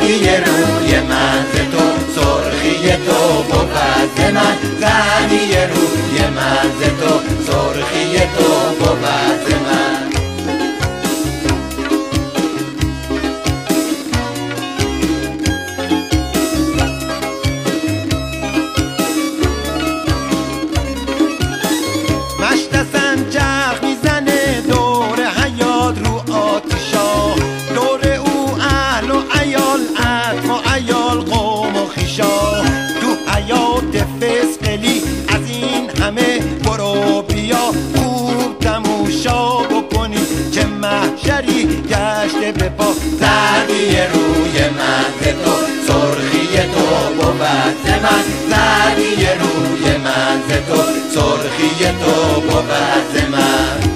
زردی روی من ز تو، سرخی تو بود من. زردی روی من ز تو، سرخی تو بود من. مشت سنجق میزنه دور حیات رو آتیشا، دور او اهل و عیال، عطف و عیال، قوم و خیشا. تو حیات فسقلی از این همه برو بیا، خوب تموشا بکنی چه محشری گشته به پا. زردی روی من ز تو، سرخی تو بود من. زردی روی من ز تو، سرخی تو بود من.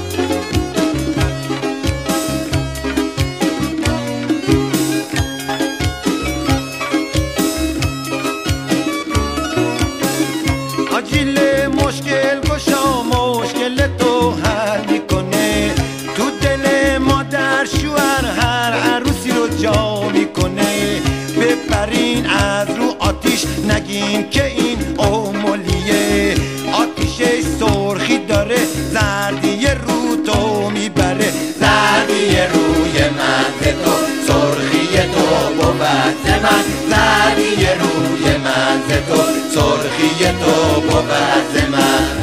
آجیل مشکل گشا مشکل تو حل میکنه، تو دل مادر شوهر هر عروسی رو جا میکنه. بپرین از رو آتیش نگین که این اومولیه، آتیشش سرخی داره زردی رو تو میبره. زردی روی من ز تو، سرخی تو بود من. زردی روی من ز تو، سرخی تو بود من.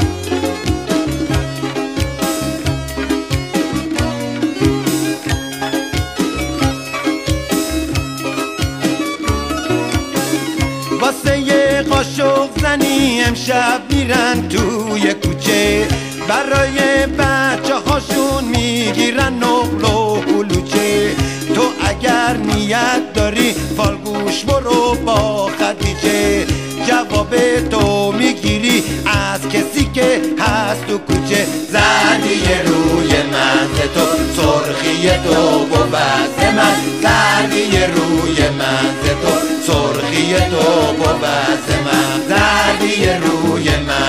واسه یه قاشق زنی امشب میرن توی کوچه، برای بچه هاشون میگیرن نقل و کلوچه. تو اگر نیت داری فالگوش برو با خدیجه، جواب تو میگیری از کسی که هست تو کوچه. زردی روی من ز تو، سرخی تو بود من. زردی روی من ز تو، سرخی تو بود من. زردی روی من